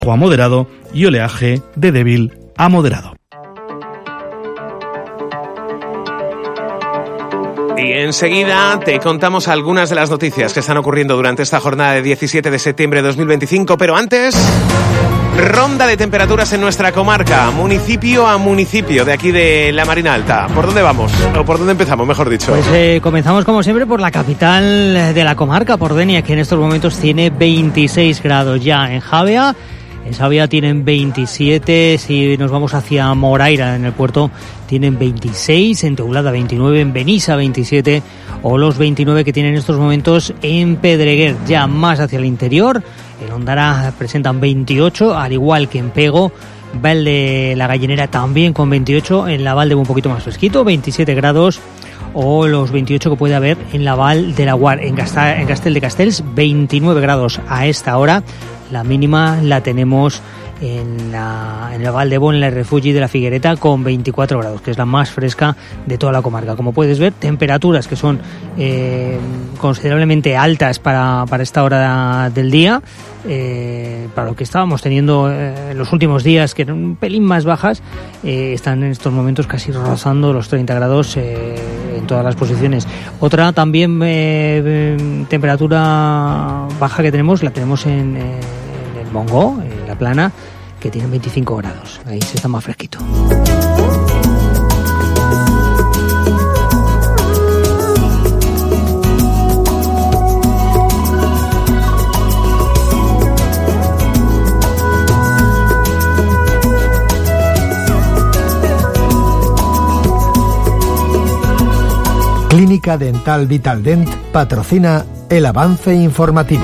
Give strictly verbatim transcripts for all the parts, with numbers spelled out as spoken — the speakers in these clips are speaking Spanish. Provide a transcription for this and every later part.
a moderado y oleaje de débil a moderado. Y enseguida te contamos algunas de las noticias que están ocurriendo durante esta jornada de diecisiete de septiembre de dos mil veinticinco, pero antes, ronda de temperaturas en nuestra comarca, municipio a municipio de aquí de la Marina Alta. ¿Por dónde vamos? ¿O por dónde empezamos, mejor dicho? Pues eh, comenzamos como siempre por la capital de la comarca, por Denia, que en estos momentos tiene veintiséis grados ya. En Javea, en Javea tienen veintisiete, si nos vamos hacia Moraira, en el puerto, tienen veintiséis, en Teulada veintinueve, en Benissa veintisiete, o los veintinueve que tienen en estos momentos en Pedreguer, ya más hacia el interior. En Ondara presentan veintiocho, al igual que en Pego. Val de la Gallinera también con veintiocho, en la Valde un poquito más fresquito, veintisiete grados, o los veintiocho que puede haber en la Val de la Guar. En, Gasta, en Castel de Castells, veintinueve grados a esta hora. La mínima la tenemos en la, en la Val de Bon, en la Refugi de la Figuereta, con veinticuatro grados, que es la más fresca de toda la comarca. Como puedes ver, temperaturas que son eh, considerablemente altas para, para esta hora del día, eh, para lo que estábamos teniendo eh, en los últimos días, que eran un pelín más bajas, eh, están en estos momentos casi rozando los treinta grados eh, en todas las posiciones. Otra también eh, eh, temperatura baja que tenemos, la tenemos en, eh, en el Mongó, en la Plana, que tiene veinticinco grados. Ahí se está más fresquito. Clínica Dental Vitaldent patrocina el avance informativo.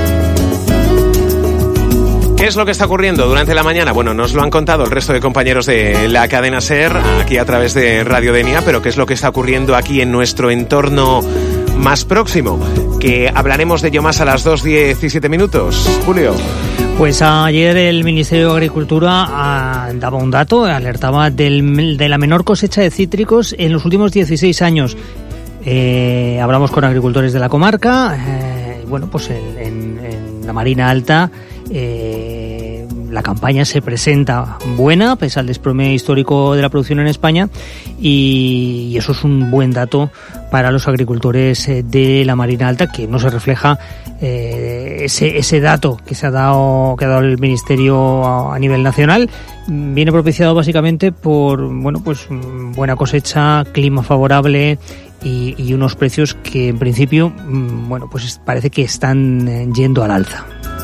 ¿Qué es lo que está ocurriendo durante la mañana? Bueno, nos lo han contado el resto de compañeros de la cadena SER, aquí a través de Radio Denia, pero ¿qué es lo que está ocurriendo aquí en nuestro entorno más próximo? Que hablaremos de ello más a las dos diecisiete minutos. Julio. Pues ayer el Ministerio de Agricultura ah, daba un dato, alertaba del, de la menor cosecha de cítricos en los últimos dieciséis años. Eh, hablamos con agricultores de la comarca, eh, bueno, pues en, en, en la Marina Alta eh, la campaña se presenta buena, pese al desplome histórico de la producción en España, y, y eso es un buen dato para los agricultores de la Marina Alta, que no se refleja eh, ese, ese dato que se ha dado, que ha dado el Ministerio a, a nivel nacional. Viene propiciado básicamente por, bueno, pues buena cosecha, clima favorable y, y unos precios que en principio, bueno, pues parece que están yendo al alza.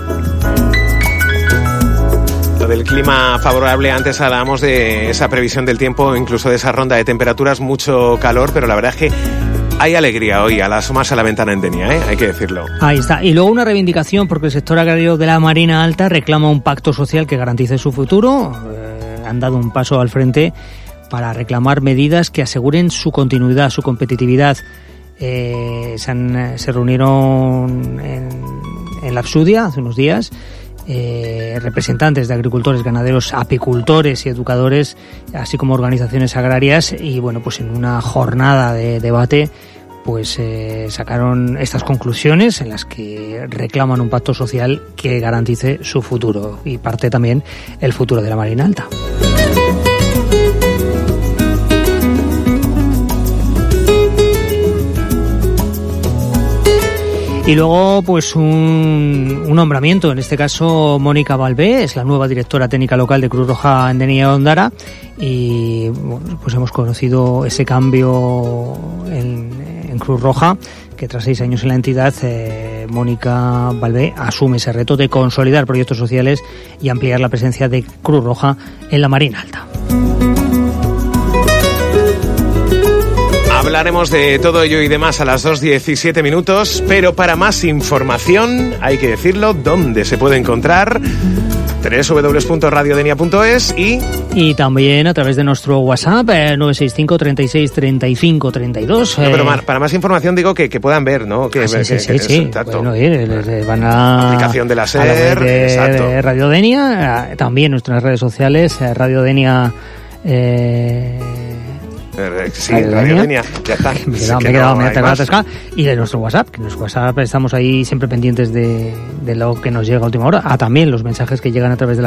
Lo del clima favorable, antes hablábamos de esa previsión del tiempo, incluso de esa ronda de temperaturas, mucho calor, pero la verdad es que hay alegría hoy al asomarse a la ventana en Denia, ¿eh? Hay que decirlo. Ahí está. Y luego una reivindicación, porque el sector agrario de la Marina Alta reclama un pacto social que garantice su futuro. Eh, han dado un paso al frente para reclamar medidas que aseguren su continuidad, su competitividad. Eh, se, han, se reunieron en, en la Absudia hace unos días eh, representantes de agricultores, ganaderos, apicultores y educadores, así como organizaciones agrarias, y bueno, pues en una jornada de debate pues eh, sacaron estas conclusiones en las que reclaman un pacto social que garantice su futuro y parte también el futuro de la Marina Alta. Y luego, pues un, un nombramiento, en este caso Mónica Balbé, es la nueva directora técnica local de Cruz Roja en Denia y Ondara, y bueno, pues hemos conocido ese cambio en, en Cruz Roja, que tras seis años en la entidad, eh, Mónica Balbé asume ese reto de consolidar proyectos sociales y ampliar la presencia de Cruz Roja en la Marina Alta. Hablaremos de todo ello y demás a las dos diecisiete minutos, pero para más información, hay que decirlo, ¿dónde se puede encontrar? doble u doble u doble u punto radio denia punto es y... Y también a través de nuestro WhatsApp, eh, nueve seis cinco, treinta y seis, treinta y cinco, treinta y dos. No, pero más, para más información digo que, que puedan ver, ¿no? Que, ah, sí, que, sí, que, sí, que, sí. Exacto. Bueno, eh, van a... La aplicación de la SER, a la web de, exacto. de Radio Denia, también nuestras redes sociales, Radio Denia... Eh, Eh, sí, Radio Denia, ya está. Me he quedado, me he quedado, me he quedado atascado. Y de nuestro WhatsApp, que en nuestro WhatsApp estamos ahí siempre pendientes de, de lo que nos llega a última hora. Ah, también los mensajes que llegan a través de la